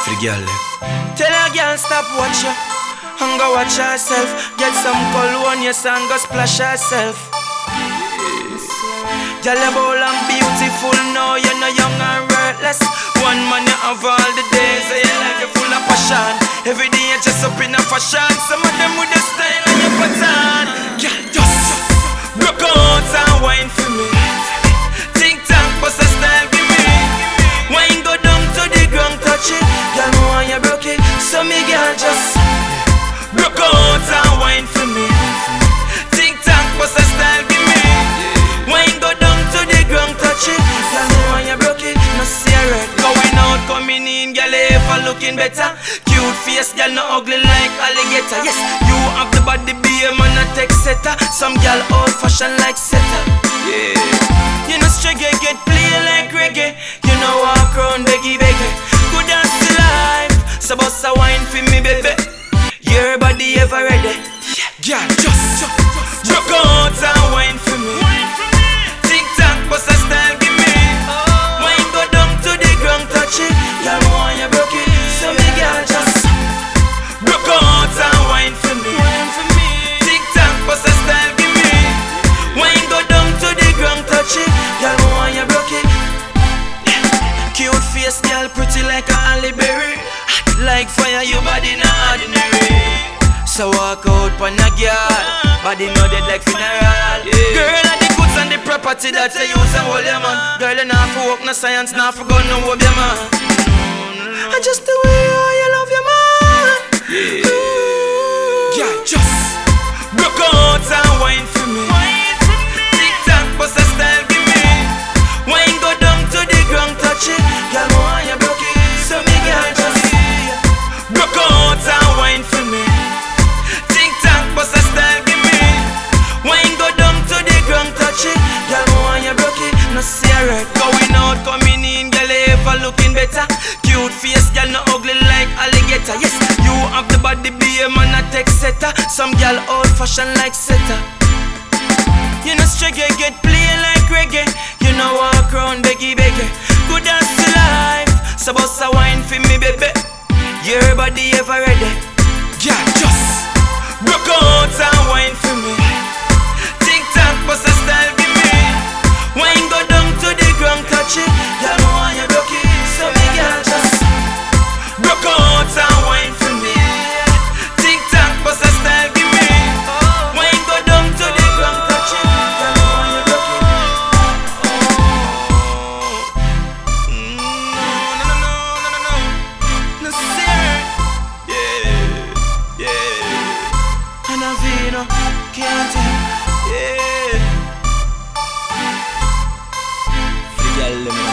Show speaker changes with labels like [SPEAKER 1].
[SPEAKER 1] for the girl them.
[SPEAKER 2] Tell a girl stop watch ya and go watch herself. Get some cologne, yes, and go splash herself. Girl, you bold and beautiful, now you're no young and reckless. One man you have all the days, so you like you full of passion. Every day you just up in a fashion. Some of them with the style and your pattern. Girl, just broke out and wine for me. Think tank, bust a style, give me. Wine go down to the ground, touch it. Girl, me want you broke it, so me girl just broke out and wine for me. Think tank, bust a style, give me. Wine go down to the ground, touch it. Girl, me want you broke it, no serious. Going out, coming in, girl, ever looking better. Cute face, girl, no ugly like alligator. Yes, you have the body, be a man, a tech setter. Some girl old fashioned like setter. Yeah, you know straight get play like reggae. You know walk around beggy beggy. Good dance to life, so bust a wine for me, baby. Your body ever ready? Yeah, just broke out and wine for me. Tic tac, bust a style, give me. Wine go down to the ground, touch it. Girl, me want you broke it, so me girl just broke out and wine for me. Tic tac, bust a style, give me. Wine go down to the ground, touch it. Girl, me want you broke it. Cute face, girl, pretty like a Halle Berry. Hot like fire, your body not ordinary. So walk out pon a girl, body no dead like funeral. Girl, and the goods and the property that you use and hold your man. Girl, you not for work, no science, not for gun, no hope your man. And just the way you love your man. Yeah, just broke out and wine for me. Tic tac, bust a style, give me. Wine go down to the ground, touch it. Girl, me want you broke it, so me girl just broke out and wine for me. Tic tac, bust a style, give me. Wine go down to the ground, touch it. Girl, me want you broke it, no serious. Going out, coming in, girl, ever looking better. Cute face, girl, no ugly like alligator. Yes, you have the body, be a man, a tech setter. Some girl old fashioned like setter. You know straight get play like reggae. You know walk around beggy beggy. Good dance to life, so bust a wine for me, baby. Your body ever ready? Yeah, just broke out and wine for me. Tic tac, bust a style, give me. Wine go down to the ground, touch it. Girl, me want you broke it, so me girl just broke out and wine for me. Tic tac, bust a style, give me. Wine go down to the ground, touch it. Girl, me want you broke it. No, sir. Yeah. And a vino, can't tell. Yeah.
[SPEAKER 1] For the girl them.